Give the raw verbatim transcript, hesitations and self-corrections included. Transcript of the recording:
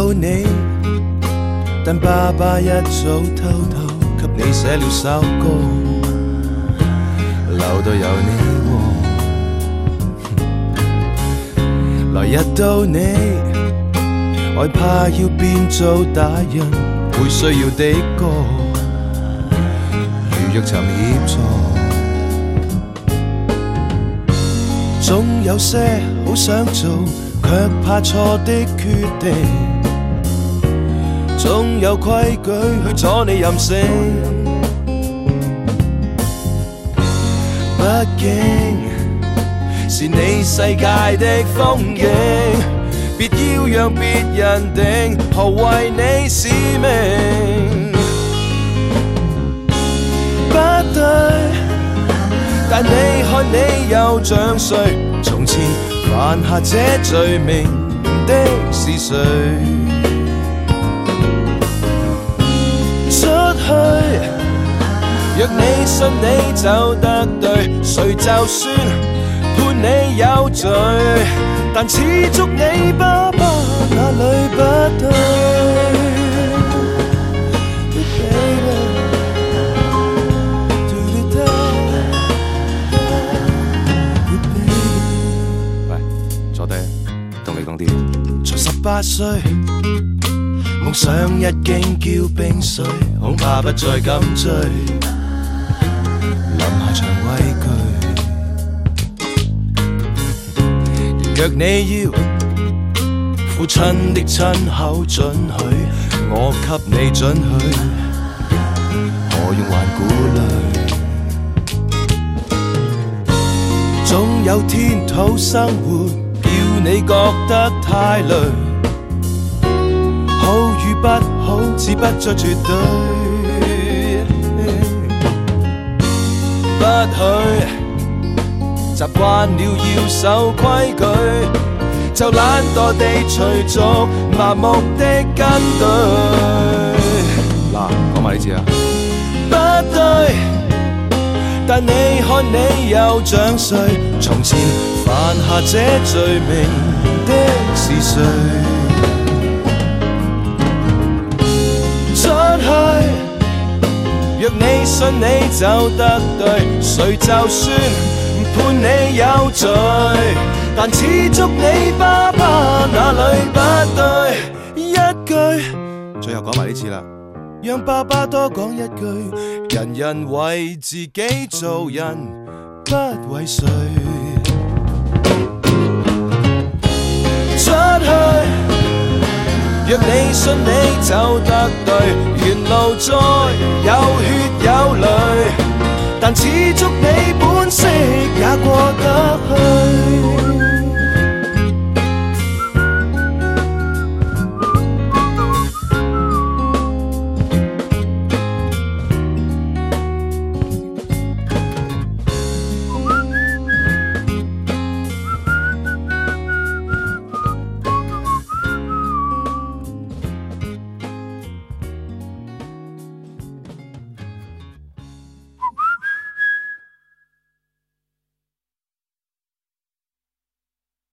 到你，但爸爸一早偷偷給你寫了首歌，留到有你喎。來日到你，害怕要變做大人會需要的歌，如若尋協助，總有些好想做，卻怕錯的決定。總有規矩去阻你任性，畢竟是你世界的風景，別要讓別人定何為你使命。不對，但你看你又像誰？從前犯下這罪名的是誰？若你信你就得對，誰就算判你有罪，但始終你爸爸哪裏不對？喂，坐低，同你講啲。才十八歲，夢想一經叫冰水，恐怕不再敢追。臨下場畏懼，若你要父親的親口准許，我給你准許，何用還顧慮？總有天土生活，叫你覺得太累。好與不好，只不再絕對。不許習慣了要守規矩，就懶惰地隨逐麻木的跟隊。嗱，講埋呢次啊。不對，但你看你又像誰？從前犯下這罪名的是誰？若你信你就得對，誰就算判你有罪，但始終你爸爸哪裏不對？一句，最後講埋呢次啦，讓爸爸多講一句，人人為自己做人，不為誰。出去。若你信你就得對，沿路再有血有淚，但始終你本色也過得去。